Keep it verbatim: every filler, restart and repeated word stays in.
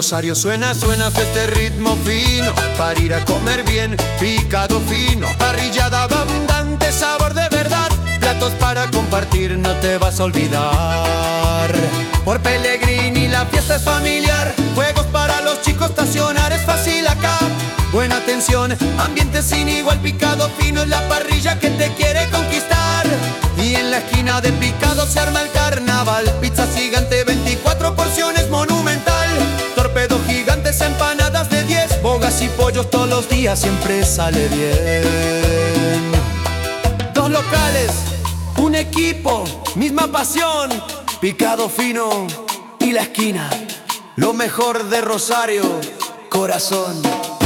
Rosario suena, suena este ritmo fino para ir a comer bien, picado fino, parrillada abundante, sabor de verdad, platos para compartir, no te vas a olvidar. Por Pellegrini la fiesta es familiar, juegos para los chicos, estacionar es fácil acá. Buena atención, ambiente sin igual, picado fino es la parrilla que te quiere conquistar. Y en la esquina de picado se arma el carnaval, pizza gigante, veinticuatro porciones, monumental. Torpedos gigantes, empanadas de diez, bogas y pollos todos los días, siempre sale bien. Dos locales, un equipo, misma pasión, picado fino y la esquina, lo mejor de Rosario, corazón.